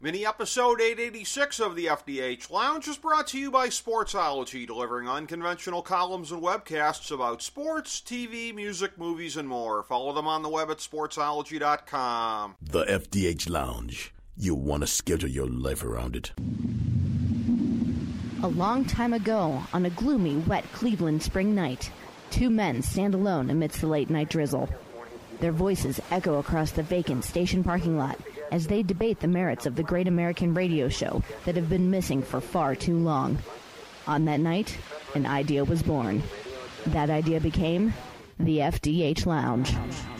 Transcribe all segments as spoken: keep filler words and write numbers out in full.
Mini episode eight eighty-six of the F D H Lounge is brought to you by Sportsology, delivering unconventional columns and webcasts about sports, T V, music, movies, and more. Follow them on the web at sportsology dot com. The F D H Lounge. You want to schedule your life around it. A long time ago, on a gloomy, wet Cleveland spring night, two men stand alone amidst the late-night drizzle. Their voices echo across the vacant station parking lot as they debate the merits of the great American radio show that have been missing for far too long. On that night, an idea was born. That idea became the F D H Lounge.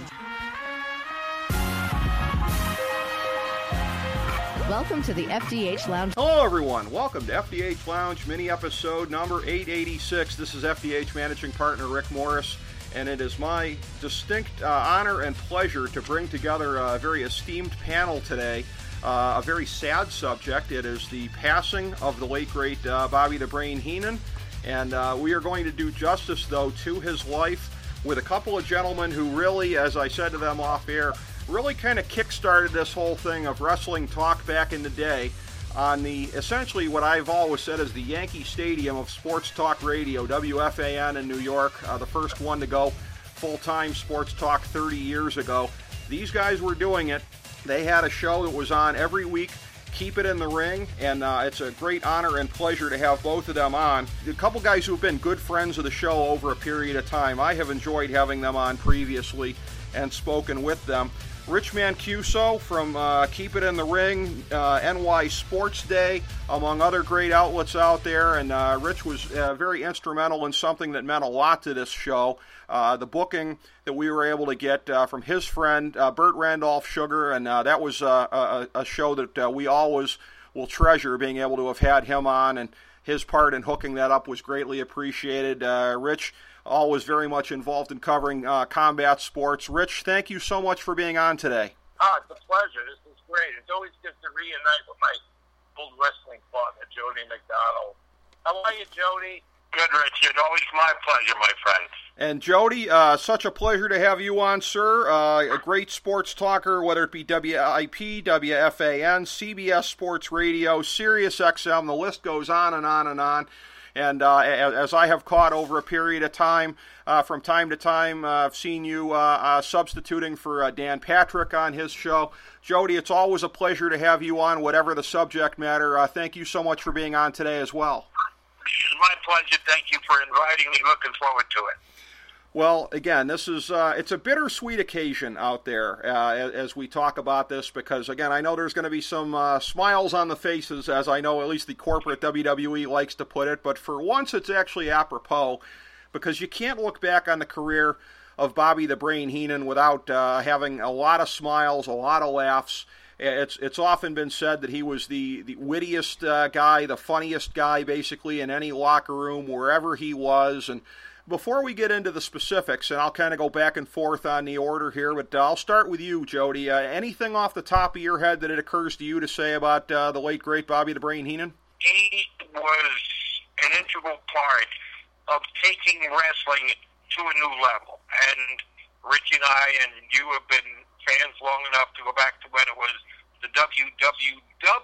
Welcome to the F D H Lounge. Hello, everyone. Welcome to F D H Lounge, mini episode number eight eighty-six. This is F D H managing partner Rick Morris, and it is my distinct uh, honor and pleasure to bring together a very esteemed panel today. Uh, a very sad subject. It is the passing of the late, great uh, Bobby the Brain Heenan, and uh, we are going to do justice, though, to his life with a couple of gentlemen who really, as I said to them off air, really kind of kick-started this whole thing of wrestling talk back in the day on the, essentially what I've always said is the Yankee Stadium of sports talk radio, W F A N in New York, uh, the first one to go full-time sports talk thirty years ago. These guys were doing it. They had a show that was on every week, Keep It in the Ring, and uh, it's a great honor and pleasure to have both of them on. A couple guys who have been good friends of the show over a period of time. I have enjoyed having them on previously and spoken with them. Rich Mancuso from uh, Keep It in the Ring, uh, N Y Sports Day, among other great outlets out there. And uh, Rich was uh, very instrumental in something that meant a lot to this show. Uh, the booking that we were able to get uh, from his friend, uh, Burt Randolph Sugar. And uh, that was uh, a, a show that uh, we always will treasure, being able to have had him on. And his part in hooking that up was greatly appreciated. Uh, Rich, always very much involved in covering uh, combat sports. Rich, thank you so much for being on today. Ah, it's a pleasure. This is great. It's always good to reunite with my old wrestling partner, Jody McDonald. How are you, Jody? Good, Richard. Always my pleasure, my friend. And Jody, uh, such a pleasure to have you on, sir. Uh, a great sports talker, whether it be W I P, W F A N, C B S Sports Radio, Sirius X M, the list goes on and on and on. And uh, as I have caught over a period of time, uh, from time to time, uh, I've seen you uh, uh, substituting for uh, Dan Patrick on his show. Jody, it's always a pleasure to have you on, whatever the subject matter. Uh, thank you so much for being on today as well. It's my pleasure. Thank you for inviting me. Looking forward to it. Well, again, this is uh, it's a bittersweet occasion out there uh, as, as we talk about this because, again, I know there's going to be some uh, smiles on the faces, as I know at least the corporate W W E likes to put it, but for once it's actually apropos because you can't look back on the career of Bobby the Brain Heenan without uh, having a lot of smiles, a lot of laughs. It's it's often been said that he was the, the wittiest uh, guy, the funniest guy, basically, in any locker room, wherever he was, and before we get into the specifics, and I'll kind of go back and forth on the order here, but uh, I'll start with you, Jody. Uh, anything off the top of your head that it occurs to you to say about uh, the late, great Bobby the Brain Heenan? He was an integral part of taking wrestling to a new level. And Rich and I and you have been fans long enough to go back to when it was the W W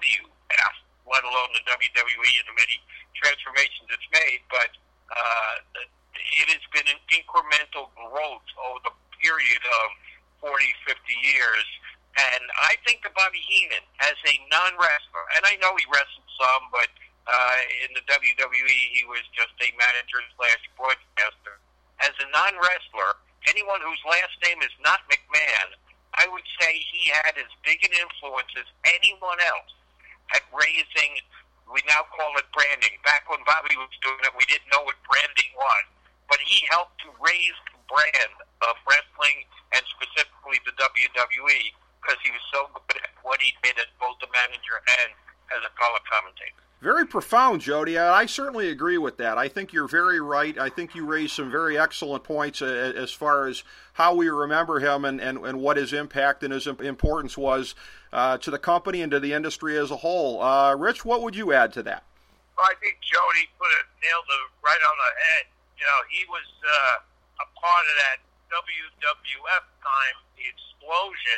F, let alone the W W E and the many transformations it's made, but uh, the it has been an incremental growth over the period of forty, fifty years. And I think that Bobby Heenan, as a non-wrestler, and I know he wrestled some, but uh, in the W W E he was just a manager slash broadcaster. As a non-wrestler, anyone whose last name is not McMahon, I would say he had as big an influence as anyone else at raising, we now call it branding. Back when Bobby was doing it, we didn't know what branding was. But he helped to raise the brand of wrestling and specifically the W W E because he was so good at what he did as both a manager and as a color commentator. Very profound, Jody. I certainly agree with that. I think you're very right. I think you raised some very excellent points as far as how we remember him and, and, and what his impact and his importance was uh, to the company and to the industry as a whole. Uh, Rich, what would you add to that? Well, I think Jody put it, nailed it right on the head. You know, he was uh, a part of that W W F time, the explosion,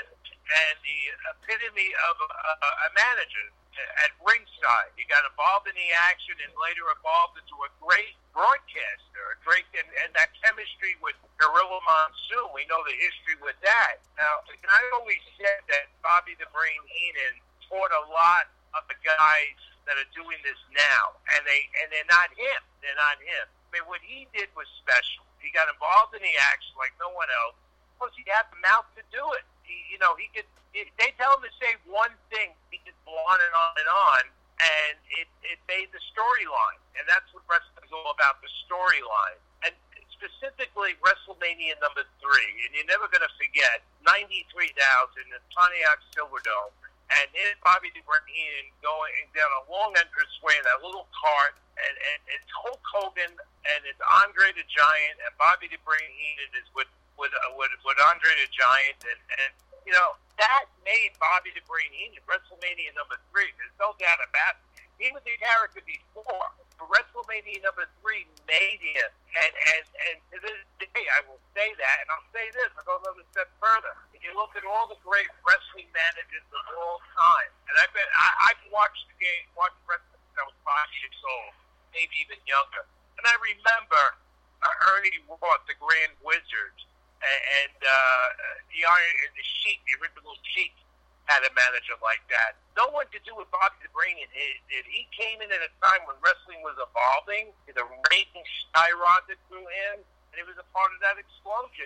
and the epitome of a, a manager at ringside. He got involved in the action and later evolved into a great broadcaster, a great, and, and that chemistry with Gorilla Monsoon. We know the history with that. Now, I always said that Bobby the Brain Heenan taught a lot of the guys that are doing this now, and they and they're not him. They're not him. I mean, what he did was special. He got involved in the action like no one else. Plus, he had the mouth to do it. He, you know, he could. He, they tell him to say one thing, he could go on and on and on, and it it made the storyline. And that's what wrestling is all about, the storyline. And specifically WrestleMania number three, and you're never going to forget ninety-three thousand in Pontiac Silverdome. And then Bobby the Brain Heenan going down a long entranceway in that little cart, and, and it's Hulk Hogan, and it's Andre the Giant, and Bobby the Brain Heenan is with with uh, with, with Andre the Giant, and, and you know that made Bobby the Brain Heenan WrestleMania number three. There's no doubt about it. He was the character before, but WrestleMania number three made him, and and and to this day I will say that, and I'll say this, I'll go another step further. You look at all the great wrestling managers of all time, and I bet I, I've watched the game, watched wrestling since I was five years old, maybe even younger. And I remember uh, Ernie Roth, the Grand Wizard, and, and uh, the Iron, and the Sheik, the original Sheik, had a manager like that. No one could do what Bobby the Brain did. He came in at a time when wrestling was evolving, the ratings skyrocketed through him, and he was a part of that explosion.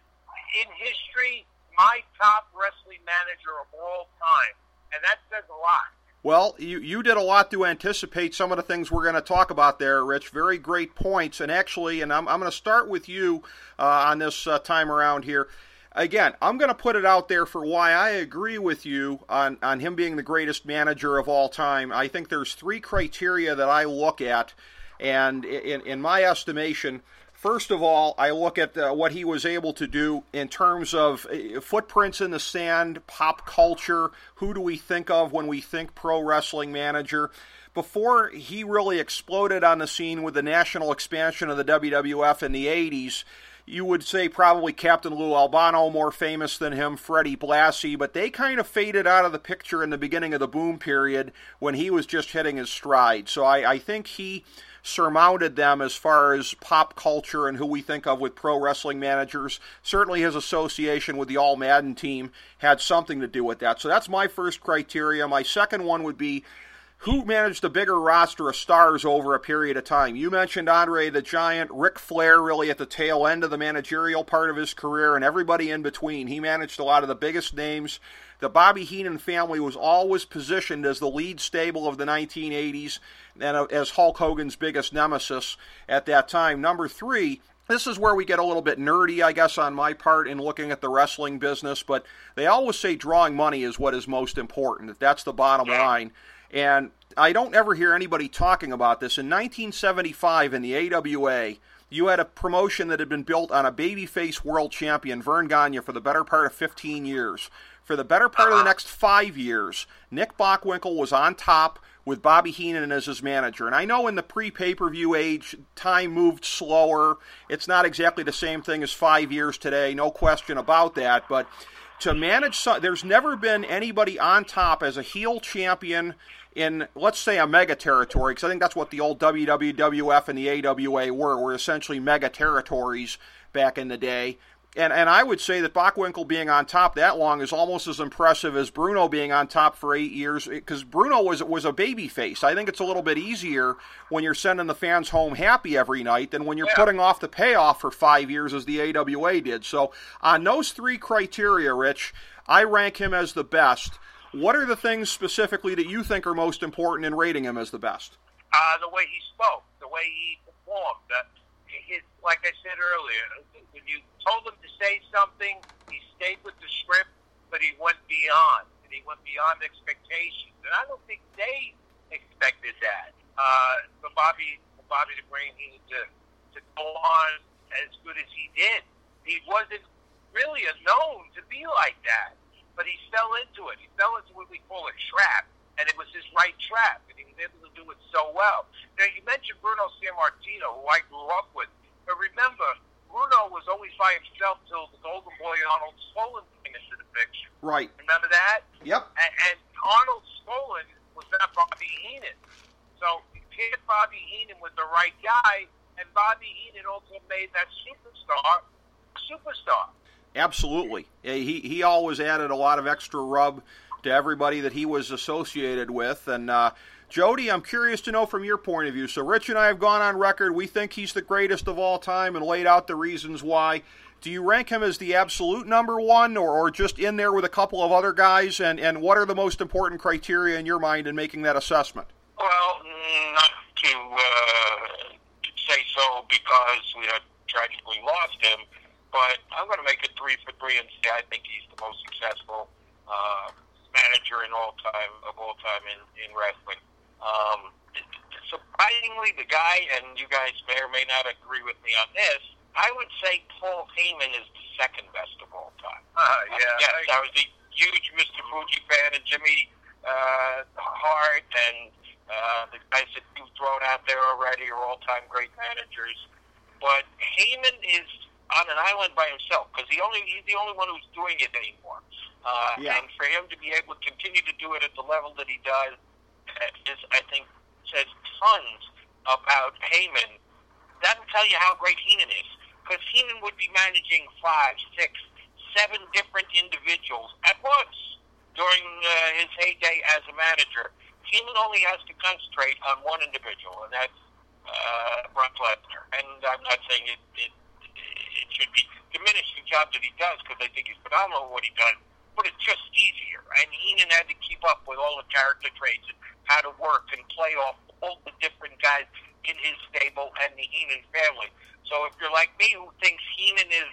In history, my top wrestling manager of all time, and that says a lot. Well, you, you did a lot to anticipate some of the things we're going to talk about there, Rich. Very great points. And actually, and I'm, I'm going to start with you uh, on this uh, time around here. Again, I'm going to put it out there for why I agree with you on, on him being the greatest manager of all time. I think there's three criteria that I look at, and in, in my estimation, first of all, I look at uh, what he was able to do in terms of uh, footprints in the sand, pop culture. Who do we think of when we think pro wrestling manager? Before he really exploded on the scene with the national expansion of the W W F in the eighties, you would say probably Captain Lou Albano, more famous than him, Freddie Blassie, but they kind of faded out of the picture in the beginning of the boom period when he was just hitting his stride. So I, I think he surmounted them as far as pop culture and who we think of with pro wrestling managers. Certainly his association with the All Madden team had something to do with that. So that's my first criteria. My second one would be who managed a bigger roster of stars over a period of time. You mentioned Andre the Giant, Ric Flair really at the tail end of the managerial part of his career, and everybody in between. He managed a lot of the biggest names. The Bobby Heenan family was always positioned as the lead stable of the nineteen eighties and as Hulk Hogan's biggest nemesis at that time. Number three, this is where we get a little bit nerdy, I guess, on my part in looking at the wrestling business, but they always say drawing money is what is most important. That's the bottom line. And I don't ever hear anybody talking about this. In nineteen seventy-five in the A W A, you had a promotion that had been built on a babyface world champion, Vern Gagne, for the better part of fifteen years. For the better part of the next five years, Nick Bockwinkel was on top with Bobby Heenan as his manager. And I know in the pre-pay-per-view age, time moved slower. It's not exactly the same thing as five years today, no question about that. But to manage, there's never been anybody on top as a heel champion in, let's say, a mega territory, because I think that's what the old W W F and the A W A were, were essentially mega territories back in the day. And and I would say that Bockwinkel being on top that long is almost as impressive as Bruno being on top for eight years, because Bruno was was a baby face. I think it's a little bit easier when you're sending the fans home happy every night than when you're yeah. putting off the payoff for five years as the A W A did. So on those three criteria, Rich, I rank him as the best. What are the things specifically that you think are most important in rating him as the best? Uh, the way he spoke, the way he performed. Uh, his, like I said earlier, when you told him to say something, he stayed with the script, but he went beyond, and he went beyond expectations. And I don't think they expected that. Uh, for Bobby, for Bobby the Brain, he to to go on as good as he did. He wasn't really a known to be like that, but he fell into it. He fell into what we call a trap, and it was his right trap, and he was able to do it so well. Now, you mentioned Bruno Sammartino, who I grew up with, but remember, Bruno was always by himself till the Golden Boy Arnold Swollen came into the picture. Right. Remember that? Yep. And, and Arnold Skaaland was not Bobby Heenan. So he paired Bobby Heenan with the right guy, and Bobby Heenan also made that superstar a superstar. Absolutely. He he always added a lot of extra rub to everybody that he was associated with. And uh, Jody, I'm curious to know from your point of view. So Rich and I have gone on record. We think he's the greatest of all time and laid out the reasons why. Do you rank him as the absolute number one, or, or just in there with a couple of other guys? And, and what are the most important criteria in your mind in making that assessment? Well, not to uh, say so because we had tragically lost him, but I'm going to make it three for three and say I think he's the most successful uh, manager in all time of all time in, in wrestling. Um, surprisingly, the guy, and you guys may or may not agree with me on this, I would say Paul Heyman is the second best of all time. Uh, yeah. Uh, yes, I was a huge Mister Fuji fan, and Jimmy uh, Hart, and uh, the guys that you've thrown out there already are all-time great managers. But Heyman is on an island by himself because he only he's the only one who's doing it anymore. Uh, yeah. And for him to be able to continue to do it at the level that he does is, I think, says tons about Heyman. That'll tell you how great Heenan is. Because Heenan would be managing five, six, seven different individuals at once during uh, his heyday as a manager. Heenan only has to concentrate on one individual, and that's uh, Brock Lesnar. And I'm not saying it, it, it should be diminished the job that he does, because I think he's phenomenal at what he does, but it's just easier. And Heenan had to keep up with all the character traits and how to work and play off all the different guys in his stable and the Heenan family. So if you're like me, who thinks Heenan is,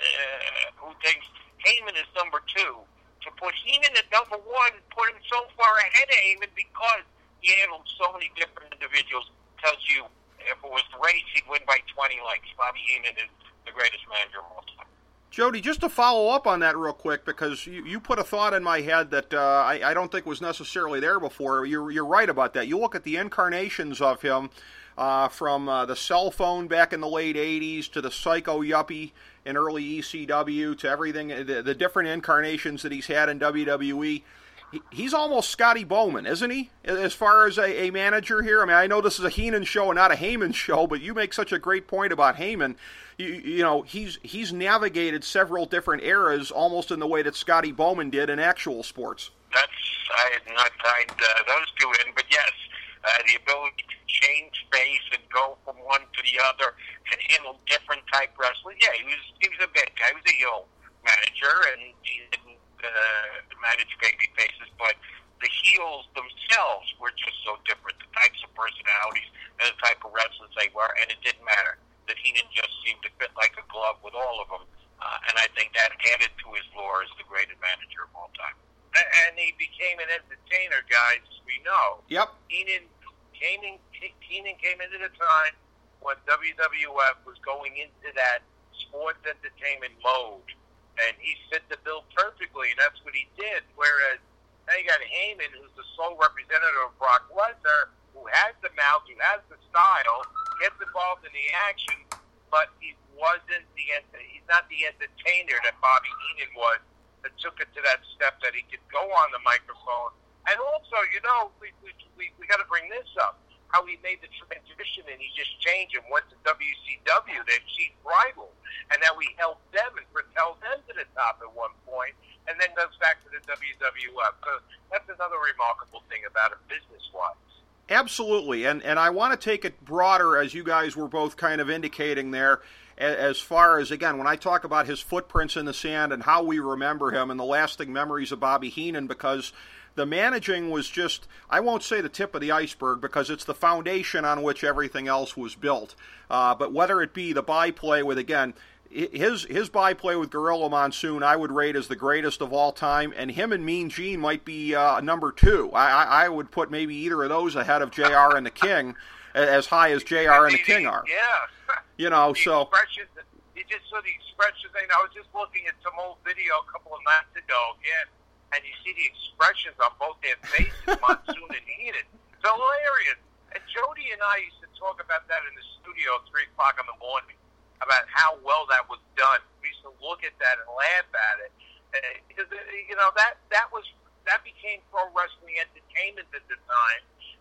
uh, who thinks Heyman is number two, to put Heenan at number one, put him so far ahead of Heyman because he handled so many different individuals, tells you if it was the race, he'd win by twenty lengths. Bobby Heenan is the greatest manager of all time. Jody, just to follow up on that real quick, because you, you put a thought in my head that uh, I, I don't think was necessarily there before. You're, you're right about that. You look at the incarnations of him, Uh, from uh, the cell phone back in the late eighties to the Psycho Yuppie in early E C W to everything, the, the different incarnations that he's had in W W E. He, he's almost Scotty Bowman, isn't he, as far as a, a manager here? I mean, I know this is a Heenan show and not a Heyman show, but you make such a great point about Heyman. You, you know, he's he's navigated several different eras almost in the way that Scotty Bowman did in actual sports. That's, I had not tied uh, those two in, but yes. Uh, the ability to change face and go from one to the other and handle different type wrestling. Yeah, he was he was a bad guy. He was a heel manager, and he didn't uh, manage baby faces, but the heels themselves were just so different, the types of personalities and the type of wrestlers they were, and it didn't matter. That Heenan just seemed to fit like a glove with all of them, uh, and I think that added to his lore as the greatest manager of all time. And he became an entertainer, guys, as we know. Yep. Heenan came, in, Heenan came into the time when W W F was going into that sports entertainment mode. And he fit the bill perfectly, and that's what he did. Whereas now you got Heyman, who's the sole representative of Brock Lesnar, who has the mouth, who has the style, gets involved in the action, but he wasn't the he's not the entertainer that Bobby Heenan was, that took it to that step that he could go on the microphone. And also, you know, we we we, we got to bring this up, how he made the transition and he just changed and went to W C W, their chief rival, and now we helped them and propelled them to the top at one point, and then goes back to the W W F. So that's another remarkable thing about him business-wise. Absolutely, and and I want to take it broader, as you guys were both kind of indicating there, as far as, again, when I talk about his footprints in the sand and how we remember him and the lasting memories of Bobby Heenan, because the managing was just, I won't say the tip of the iceberg, because it's the foundation on which everything else was built. Uh, but whether it be the byplay with, again, his his byplay with Gorilla Monsoon, I would rate as the greatest of all time, and him and Mean Gene might be uh, number two. I, I would put maybe either of those ahead of J R and the King, as high as J R and the King are. Yeah. You know, the so... Expressions, you just saw the expressions. I was just looking at some old video a couple of nights ago again, and you see the expressions on both their faces, Monsoon and Heenan. It's hilarious. And Jody and I used to talk about that in the studio at three o'clock in the morning, about how well that was done. We used to look at that and laugh at it. Uh, because, uh, you know, that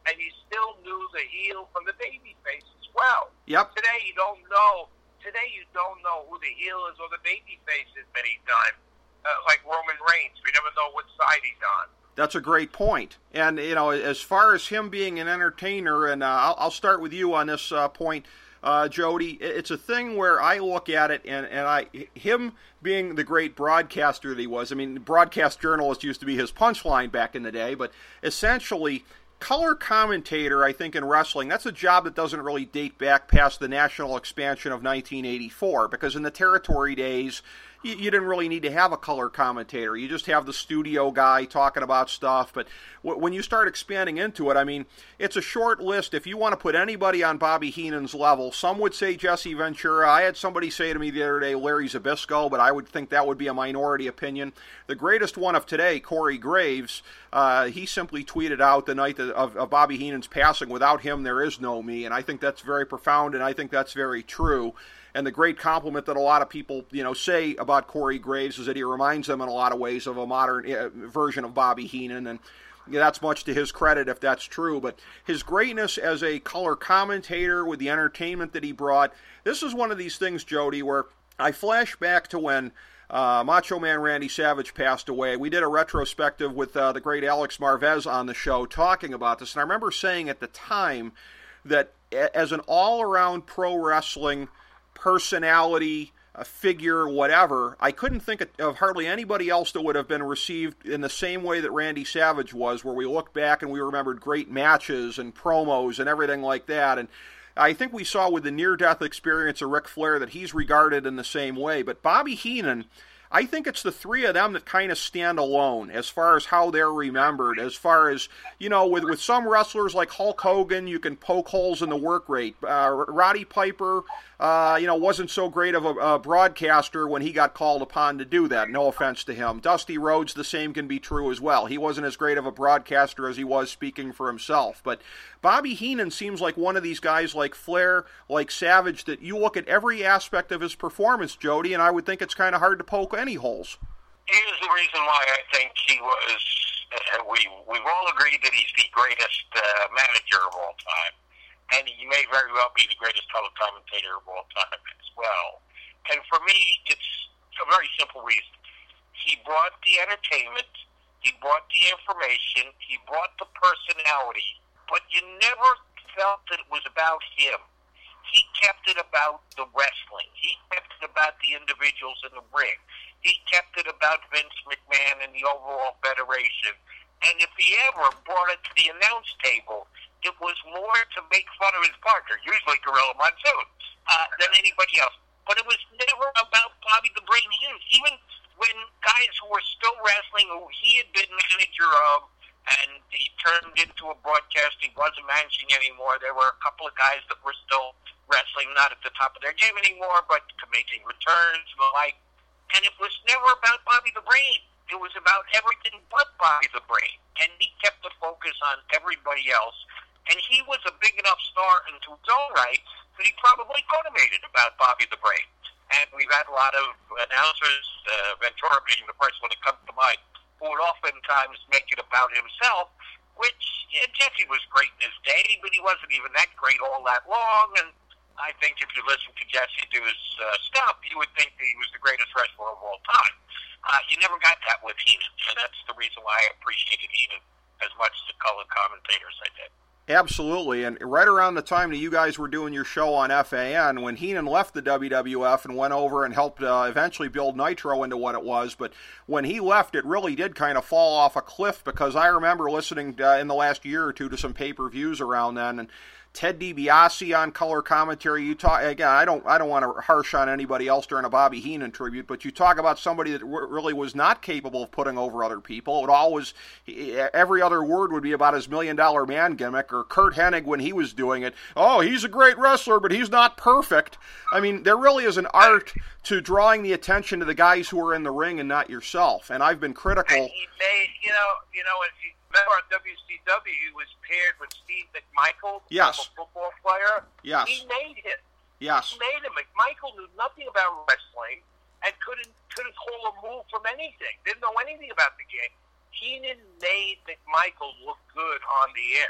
and you still knew the heel from the baby face as well. Yep. Today you don't know. Today you don't know who the heel is or the baby face is many times. Uh, like Roman Reigns, we never know what side he's on. That's a great point. And, you know, as far as him being an entertainer, and uh, I'll, I'll start with you on this uh, point, uh, Jody, it's a thing where I look at it, and, and I him being the great broadcaster that he was, I mean, broadcast journalist used to be his punchline back in the day, but essentially, color commentator, I think, in wrestling, that's a job that doesn't really date back past the national expansion of nineteen eighty-four, because in the territory days, you, you didn't really need to have a color commentator. You just have the studio guy talking about stuff, but w- when you start expanding into it, I mean, it's a short list. If you want to put anybody on Bobby Heenan's level, some would say Jesse Ventura. I had somebody say to me the other day, Larry Zbyszko, but I would think that would be a minority opinion. The greatest one of today, Corey Graves, uh, he simply tweeted out the night that Of, of Bobby Heenan's passing, "Without him, there is no me," and I think that's very profound, and I think that's very true. And the great compliment that a lot of people, you know, say about Corey Graves is that he reminds them in a lot of ways of a modern uh, version of Bobby Heenan, and yeah, that's much to his credit if that's true. But his greatness as a color commentator with the entertainment that he brought, this is one of these things, Jody, where I flash back to when Uh, Macho Man Randy Savage passed away. We did a retrospective with uh, the great Alex Marvez on the show talking about this, and I remember saying at the time that a- as an all-around pro wrestling personality, a figure, whatever, I couldn't think of, of hardly anybody else that would have been received in the same way that Randy Savage was, where we looked back and we remembered great matches and promos and everything like that, and I think we saw with the near-death experience of Ric Flair that he's regarded in the same way. But Bobby Heenan, I think it's the three of them that kind of stand alone as far as how they're remembered, as far as, you know, with, with some wrestlers like Hulk Hogan, you can poke holes in the work rate. Uh, Roddy Piper, uh, you know, wasn't so great of a, a broadcaster when he got called upon to do that. No offense to him. Dusty Rhodes, the same can be true as well. He wasn't as great of a broadcaster as he was speaking for himself. But Bobby Heenan seems like one of these guys like Flair, like Savage, that you look at every aspect of his performance, Jody, and I would think it's kind of hard to poke any holes. Here's the reason why I think he was, uh, we, we've all agreed that he's the greatest uh, manager of all time. And he may very well be the greatest color commentator of all time as well. And for me, it's a very simple reason. He brought the entertainment, he brought the information, he brought the personality, but you never felt that it was about him. He kept it about the wrestling. He kept it about the individuals in the ring. He kept it about Vince McMahon and the overall federation. And if he ever brought it to the announce table, it was more to make fun of his partner, usually Gorilla Monsoon, uh, than anybody else. But it was never about Bobby the Brain Heenan. Even when guys who were still wrestling, who he had been manager of, and he turned into a broadcast, he wasn't managing anymore. There were a couple of guys that were still wrestling, not at the top of their game anymore, but making returns and the like. And it was never about Bobby the Brain. It was about everything but Bobby the Brain. And he kept the focus on everybody else. And he was a big enough star into his own right that he probably could have made it about Bobby the Brain. And we've had a lot of announcers, uh, Ventura being the first one that comes to mind, who would oftentimes make it about himself, which, yeah, Jesse was great in his day, but he wasn't even that great all that long. And I think if you listen to Jesse do his uh, stuff, you would think that he was the greatest wrestler of all time. Uh, you never got that with Heenan, and that's the reason why I appreciated Heenan as much as the color commentators I did. Absolutely, and right around the time that you guys were doing your show on F A N, when Heenan left the W W F and went over and helped uh, eventually build Nitro into what it was, but when he left, it really did kind of fall off a cliff, because I remember listening uh, in the last year or two to some pay-per-views around then, and Ted DiBiase on color commentary. You talk again. I don't. I don't want to harsh on anybody else during a Bobby Heenan tribute, but you talk about somebody that w- really was not capable of putting over other people. It would always, every other word would be about his million dollar man gimmick. Or Kurt Hennig when he was doing it. Oh, he's a great wrestler, but he's not perfect. I mean, there really is an art to drawing the attention to the guys who are in the ring and not yourself. And I've been critical. And he made, you know, you know, if you remember on W C W, he was paired with Steve McMichael, yes. a football player. Yes. He made him. Yes. He made him. McMichael knew nothing about wrestling and couldn't couldn't call a move from anything. Didn't know anything about the game. Heenan made McMichael look good on the air.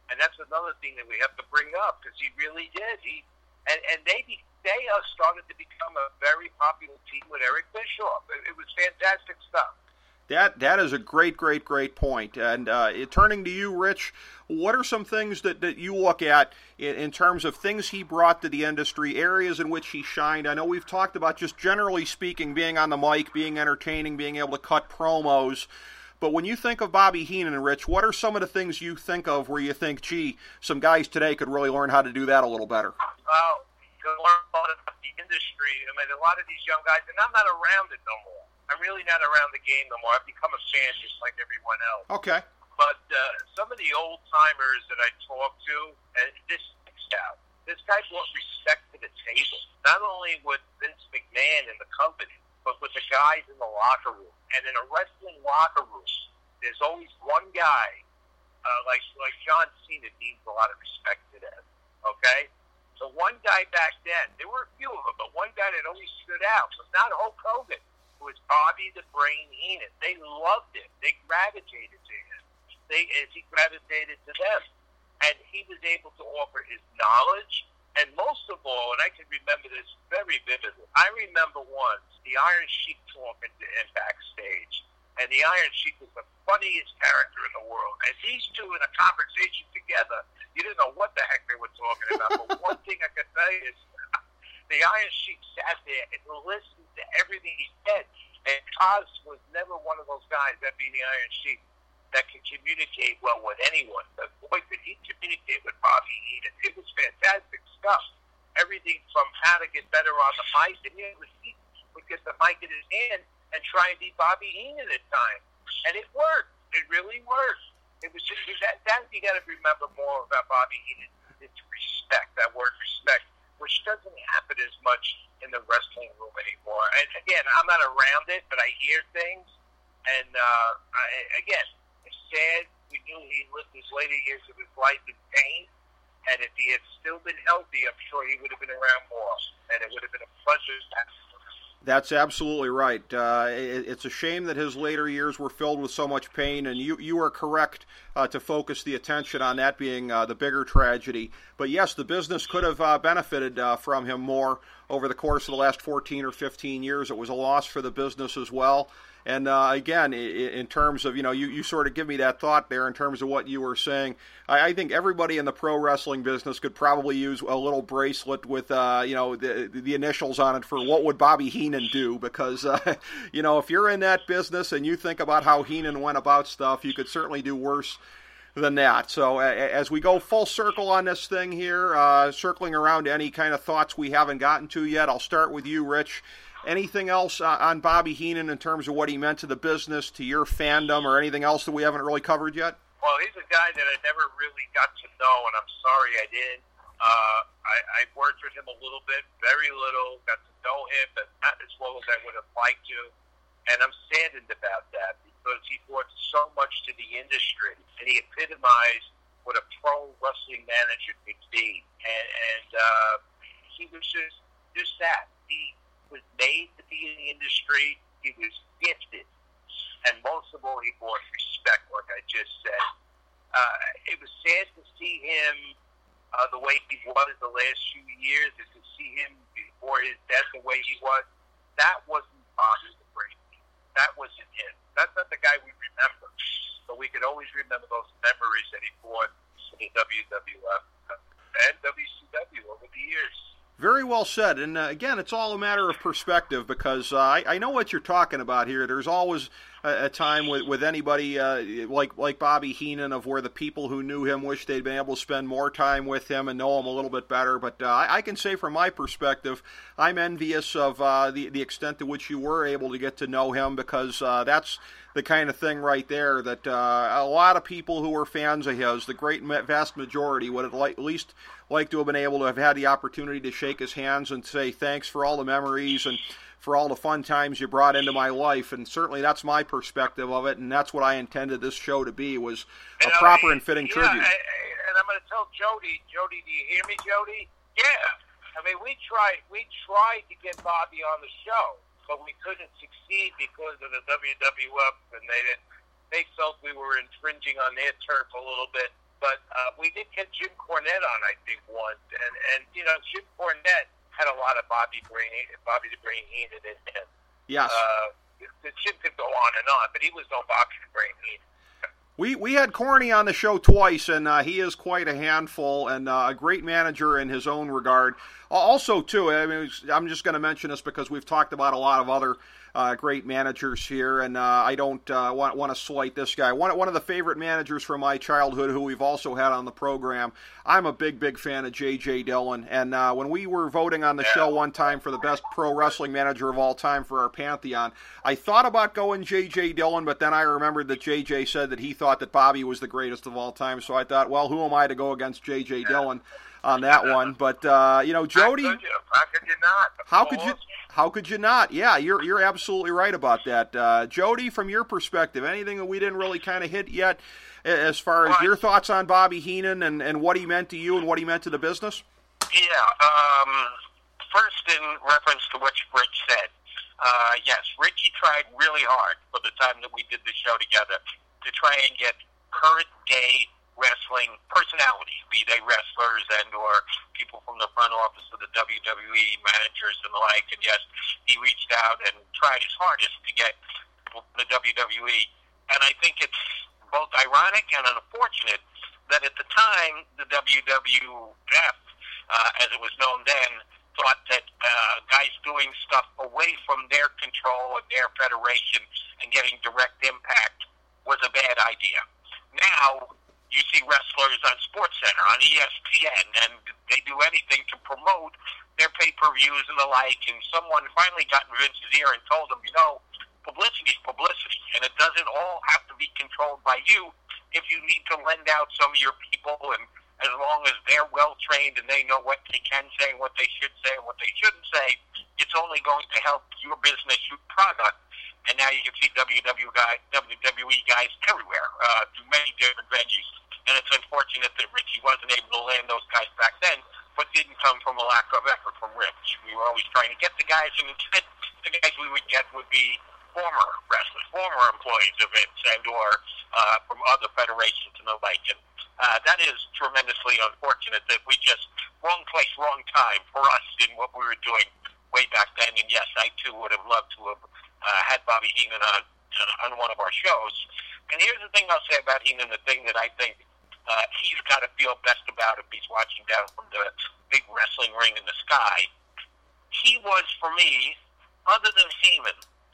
And that's another thing that we have to bring up, because he really did. He and, and they, they uh, started to become a very popular team with Eric Bischoff. It, it was fantastic stuff. That that is a great, great, great point. And uh, turning to you, Rich, what are some things that, that you look at in, in terms of things he brought to the industry, areas in which he shined? I know we've talked about, just generally speaking, being on the mic, being entertaining, being able to cut promos. But when you think of Bobby Heenan, Rich, what are some of the things you think of where you think, gee, some guys today could really learn how to do that a little better? Well, you can learn a lot about the industry. I mean, a lot of these young guys, and I'm not around it no more. I'm really not around the game no more. I've become a fan just like everyone else. Okay. But uh, some of the old-timers that I talk to, and this sticks out. This guy brought respect to the table, not only with Vince McMahon and the company, but with the guys in the locker room. And in a wrestling locker room, there's always one guy, uh, like like John Cena, needs a lot of respect to them, okay? So one guy back then, there were a few of them, but one guy that always stood out was not Hulk Hogan. It was Bobby the Brain Heenan. They loved him. They gravitated to him. They, as he gravitated to them. And he was able to offer his knowledge. And most of all, and I can remember this very vividly, I remember once the Iron Sheik talking to him backstage. And the Iron Sheik was the funniest character in the world. And these two in a conversation together, you didn't know what the heck they were talking about. But one thing I can tell you is the Iron Sheik sat there and listened to everything he said. And Kaz was never one of those guys, that being the Iron Sheik, that can communicate well with anyone. But boy, could he communicate with Bobby Heenan. It was fantastic stuff. Everything from how to get better on the mic, and you know, he would get the mic in his hand and try and beat Bobby Heenan at times. And it worked. It really worked. It was just that, that you got to remember more about Bobby Heenan. It's respect, that word respect, which doesn't happen as much in the wrestling room anymore. And again, I'm not around it, but I hear things. And uh, I, again, it's sad. We knew he lived his later years of his life in pain. And if he had still been healthy, I'm sure he would have been around more. And it would have been a pleasure to have him. That's absolutely right. Uh, it, it's a shame that his later years were filled with so much pain, and you, you are correct uh, to focus the attention on that being uh, the bigger tragedy. But yes, the business could have uh, benefited uh, from him more over the course of the last fourteen or fifteen years. It was a loss for the business as well. And uh, again, in terms of, you know, you, you sort of give me that thought there in terms of what you were saying. I, I think everybody in the pro wrestling business could probably use a little bracelet with, uh, you know, the, the initials on it for what would Bobby Heenan do? Because, uh, you know, if you're in that business and you think about how Heenan went about stuff, you could certainly do worse than that. So uh, as we go full circle on this thing here, uh, circling around to any kind of thoughts we haven't gotten to yet, I'll start with you, Rich. Anything else uh, on Bobby Heenan in terms of what he meant to the business, to your fandom, or anything else that we haven't really covered yet? Well, he's a guy that I never really got to know, and I'm sorry I didn't. Uh, I, I worked with him a little bit, very little, got to know him, but not as well as I would have liked to. And I'm saddened about that because he brought so much to the industry, and he epitomized what a pro wrestling manager could be. And, and uh, he was just, just that. He was made to be in the industry. He was gifted. And most of all, he brought respect, like I just said. Uh, it was sad to see him uh, the way he was the last few years, and to see him before his death the way he was. That wasn't Bobby the Brain. That wasn't him. That's not the guy we remember. But we could always remember those memories that he brought to the W W F and W C W over the years. Very well said. And uh, again, it's all a matter of perspective because uh, I, I know what you're talking about here. There's always a, a time with, with anybody uh, like like Bobby Heenan of where the people who knew him wish they'd been able to spend more time with him and know him a little bit better. But uh, I, I can say from my perspective, I'm envious of uh, the, the extent to which you were able to get to know him because uh, that's the kind of thing right there that uh, a lot of people who were fans of his, the great vast majority, would have li- at least liked to have been able to have had the opportunity to shake his hands and say thanks for all the memories and for all the fun times you brought into my life. And certainly that's my perspective of it, and that's what I intended this show to be, was a you know, proper and fitting yeah, tribute. I, I, and I'm going to tell Jody, Jody, do you hear me, Jody? Yeah. I mean, we tried, we tried to get Bobby on the show, but we couldn't succeed because of the W W F, and they didn't, they felt we were infringing on their turf a little bit. But uh, we did get Jim Cornette on, I think, once, and and you know, Jim Cornette had a lot of Bobby Brain, Bobby the Brain Heenan in him. Yes. Uh, the Jim could go on and on, but he was no Bobby the Brain Heenan. We we had Corny on the show twice, and uh, he is quite a handful and uh, a great manager in his own regard. Also, too, I mean, I'm just going to mention this because we've talked about a lot of other uh, great managers here, and uh, I don't uh, want, want to slight this guy. One, one of the favorite managers from my childhood who we've also had on the program, I'm a big, big fan of J J. Dillon, and uh, when we were voting on the yeah. show one time for the best pro wrestling manager of all time for our Pantheon, I thought about going J J. Dillon, but then I remembered that J J said that he thought that Bobby was the greatest of all time, so I thought, well, who am I to go against J J. Yeah. Dillon on that one? But uh, you know, Jody, how could you, how could you not? How could you? How could you not? Yeah, you're you're absolutely right about that, uh, Jody. From your perspective, anything that we didn't really kind of hit yet, as far as well, your thoughts on Bobby Heenan and, and what he meant to you and what he meant to the business? Yeah. Um, first, in reference to what Rich said, uh, yes, Richie tried really hard for the time that we did the show together to try and get current day wrestling personalities, be they wrestlers and or people from the front office of the W W E, managers and the like. And yes, he reached out and tried his hardest to get people from the W W E. And I think it's both ironic and unfortunate that at the time the W W F, uh, as it was known then, thought that uh, guys doing stuff away from their control and their federation and getting direct impact was a bad idea. Now you see wrestlers on SportsCenter, on E S P N, and they do anything to promote their pay-per-views and the like, and someone finally got in Vince's ear and told him, you know, publicity is publicity, and it doesn't all have to be controlled by you. If you need to lend out some of your people, and as long as they're well-trained and they know what they can say, what they should say, and what they shouldn't say, it's only going to help your business, your product. And now you can see W W E guys everywhere, uh, through many different venues. And it's unfortunate that Richie wasn't able to land those guys back then, but didn't come from a lack of effort from Rich. We were always trying to get the guys, and instead the guys we would get would be former wrestlers, former employees of Vince, and or uh, from other federations and the like. And uh, that is tremendously unfortunate that we just, wrong place, wrong time for us in what we were doing way back then. And yes, I too would have loved to have uh, had Bobby Heenan on, on one of our shows. And here's the thing I'll say about Heenan, the thing that I think Uh, he's got to feel best about if he's watching down from the big wrestling ring in the sky. He was, for me, other than Heyman,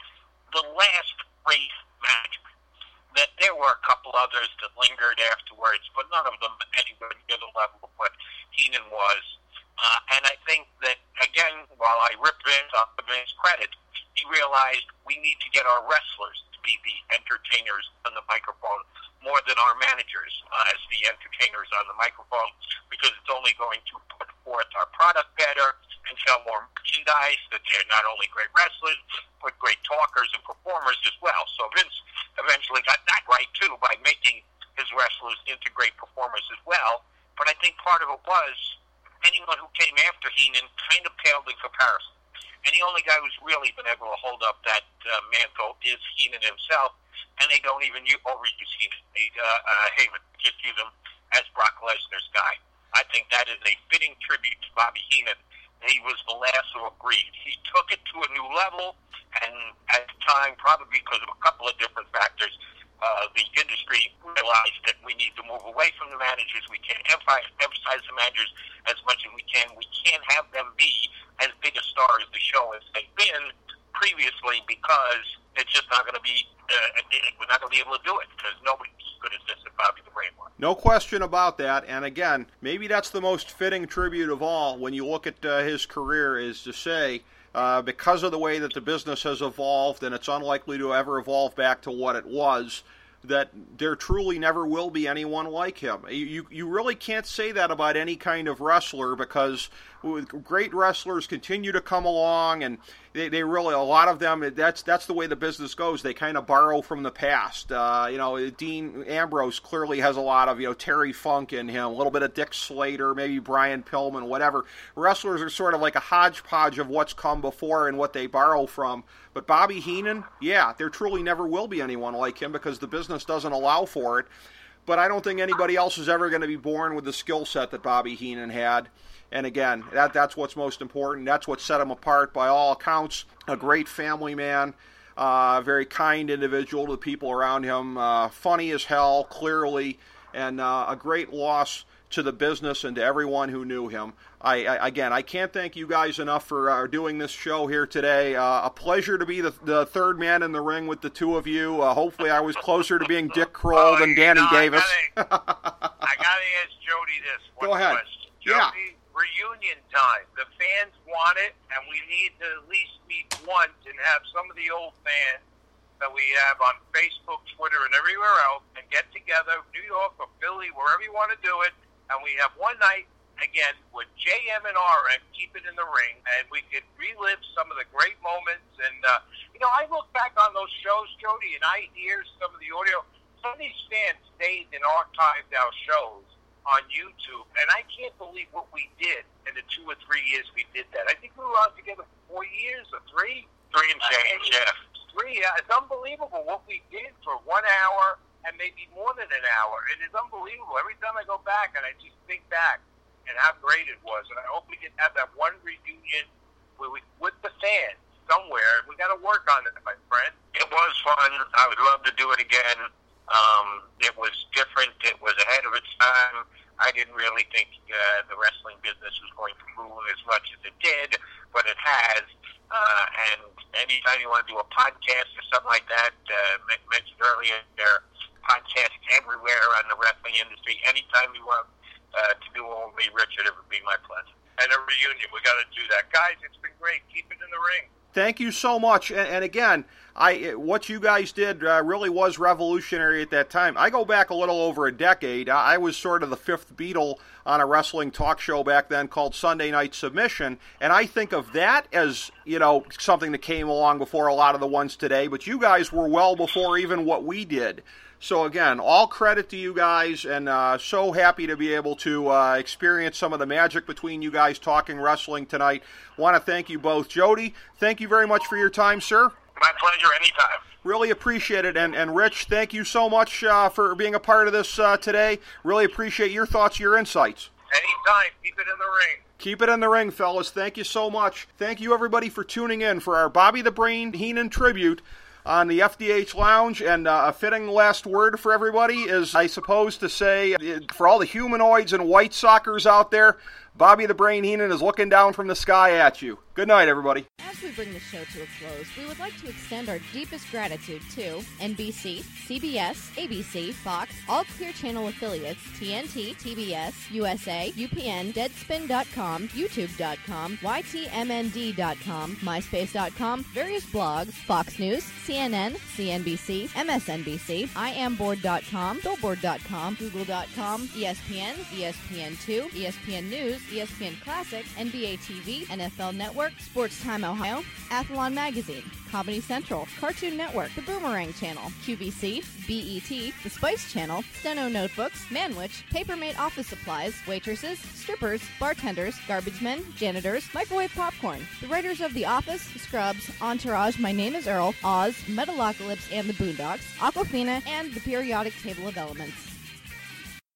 the last great manager. That there were a couple others that lingered afterwards, but none of them anywhere near the level of what Heenan was. Uh, and I think that, again, while I rip Vince off of Vince's credit, he realized we need to get our wrestlers to be the entertainers on the microphone more than our managers uh, as the entertainers on the microphone, because it's only going to put forth our product better and sell more merchandise, that they're not only great wrestlers, but great talkers and performers as well. So Vince eventually got that right, too, by making his wrestlers into great performers as well. But I think part of it was anyone who came after Heenan kind of paled in comparison. And the only guy who's really been able to hold up that uh, mantle is Heenan himself, and they don't even use, overuse Heenan. They, uh, uh, Heyman just use him as Brock Lesnar's guy. I think that is a fitting tribute to Bobby Heenan. He was the last who agreed. He took it to a new level, and at the time, probably because of a couple of different factors, uh, the industry realized that we need to move away from the managers. We can't emphasize, emphasize the managers as much as we can. We can't have them be as big a star as the show as they've been previously, because it's just not going to be, uh, we're not going to be able to do it, because nobody's as good as this as Bobby the Brain was. No question about that. And again, maybe that's the most fitting tribute of all when you look at uh, his career, is to say, uh, because of the way that the business has evolved, and it's unlikely to ever evolve back to what it was, that there truly never will be anyone like him. You you really can't say that about any kind of wrestler, because great wrestlers continue to come along, and they, they really, a lot of them, that's that's the way the business goes. They kind of borrow from the past. Uh, you know, Dean Ambrose clearly has a lot of, you know, Terry Funk in him, a little bit of Dick Slater, maybe Brian Pillman, whatever. Wrestlers are sort of like a hodgepodge of what's come before and what they borrow from. But Bobby Heenan, yeah, there truly never will be anyone like him, because the business doesn't allow for it. but I don't think anybody else is ever going to be born with the skill set that Bobby Heenan had. And again, that that's what's most important. That's what set him apart by all accounts. A great family man, a uh, very kind individual to the people around him, uh, funny as hell, clearly, and uh, a great loss to the business and to everyone who knew him. I, I again, I can't thank you guys enough for uh, doing this show here today. Uh, a pleasure to be the, the third man in the ring with the two of you. Uh, hopefully I was closer to being Dick Kroll oh, than Danny know, Davis. I gotta, I gotta ask Jody this one Go ahead. question. Jody, Yeah. Reunion time. The fans want it, and we need to at least meet once and have some of the old fans that we have on Facebook, Twitter, and everywhere else, and get together, New York or Philly, wherever you want to do it, and we have one night, again, with J M and R M, keep it in the ring, and we could relive some of the great moments. And, uh, you know, I look back on those shows, Jody, and I hear some of the audio. Some of these fans stayed and archived our shows on YouTube, and I can't believe what we did in the two or three years we did that. I think we were on together for four years or three. Three and change, uh, yeah. Three, uh, it's unbelievable what we did for one hour and maybe more than an hour. It is unbelievable. Every time I go back and I just think back and how great it was, and I hope we can have that one reunion where we, with the fans somewhere. We got to work on it, my friend. It was fun. I would love to do it again. Um, it was different. It was ahead of its time. I didn't really think uh, the wrestling business was going to move as much as it did, but it has. Uh, and anytime you want to do a podcast or something like that, uh, mentioned earlier, there are podcasts everywhere on the wrestling industry. Anytime you want uh, to do one with me, Richard, it would be my pleasure. And a reunion. We got to do that. Guys, it's been great. Keep it in the ring. Thank you so much. And, and again, I what you guys did uh, really was revolutionary at that time. I go back a little over a decade. I was sort of the fifth Beatle on a wrestling talk show back then called Sunday Night Submission, and I think of that as, you know, something that came along before a lot of the ones today, but you guys were well before even what we did. So again, all credit to you guys, and uh, so happy to be able to uh, experience some of the magic between you guys talking wrestling tonight. Want to thank you both. Jody, thank you very much for your time, sir. My pleasure, anytime. Really appreciate it. And, and Rich, thank you so much uh, for being a part of this uh, today. Really appreciate your thoughts, your insights. Anytime. Keep it in the ring. Keep it in the ring, fellas. Thank you so much. Thank you, everybody, for tuning in for our Bobby the Brain Heenan tribute on the F D H Lounge. And uh, a fitting last word for everybody is, I suppose, to say, for all the humanoids and white sockers out there, Bobby the Brain Heenan is looking down from the sky at you. Good night, everybody. As we bring the show to a close, we would like to extend our deepest gratitude to N B C, C B S, A B C, Fox, all Clear Channel affiliates, T N T, T B S, U S A, U P N, Deadspin dot com, YouTube dot com, Y T M N D dot com, MySpace dot com, various blogs, Fox News, C N N, C N B C, M S N B C, I am board dot com, Billboard dot com, Google dot com, E S P N, E S P N two, E S P N News, E S P N Classic, N B A T V, N F L Network, Sports Time Ohio, Athlon Magazine, Comedy Central, Cartoon Network, The Boomerang Channel, Q V C, B E T, The Spice Channel, Steno Notebooks, Manwich, Papermate Office Supplies, waitresses, strippers, bartenders, garbage men, janitors, microwave popcorn, the writers of The Office, Scrubs, Entourage, My Name is Earl, Oz, Metalocalypse and the Boondocks, Aquafina, and the Periodic Table of Elements.